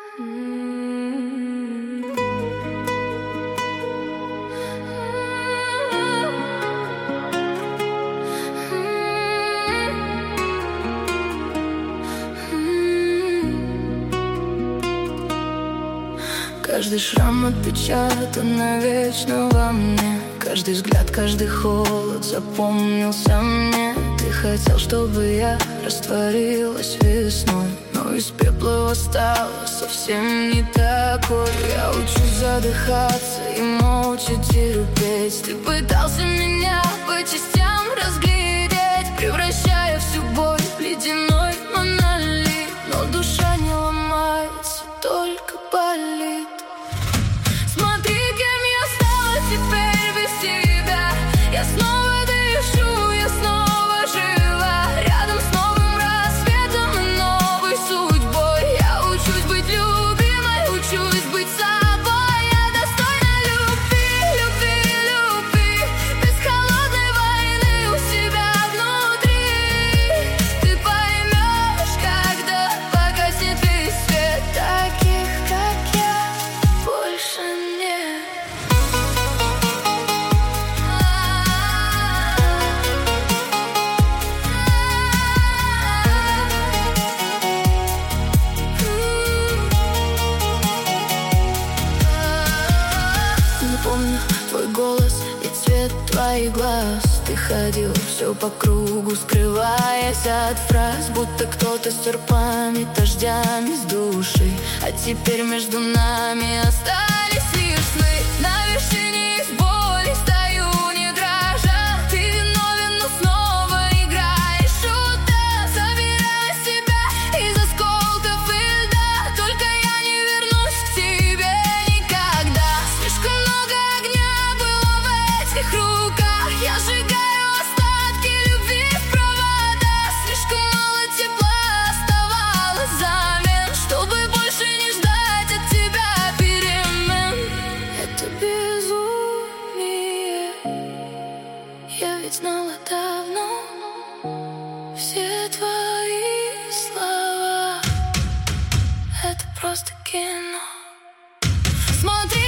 Каждый шрам отпечатан навечно во мне. Каждый взгляд, каждый холод запомнился мне. Ты хотел, чтобы я растворилась весной, но из пепла восстала совсем не такой. Я учусь задыхаться и молча терпеть. Ты пытался меня по частям разглядеть, превращая всю боль в ледяной монолит. Но душа не ломается, только болит. Смотри, кем я стала теперь без тебя. Я снова дышу, я снова жива, рядом с новым рассветом и новой судьбой. Я учусь быть любимой, учусь быть собой. Я достойна любви, любви, любви, без холодной войны у себя внутри. Ты поймешь, когда погаснет весь свет. Таких, как я, больше нет. Помню твой голос и цвет твоих глаз. Ты ходил все по кругу, скрываясь от фраз, будто кто-то стер память дождями с души. А теперь между нами остались лишь сны. На вершине их боли стою, не дрожа. Ты виновен, но снова играешь шута. Забирая себя из осколков и льда. Только я не вернусь к тебе никогда. Слишком много огня было в этих руках. Я сжигаю остатки любви в провода. Слишком мало тепла оставалось взамен, чтобы больше не ждать от тебя перемен. Это безумие, я ведь знала давно. Все твои слова — это просто кино. Смотри,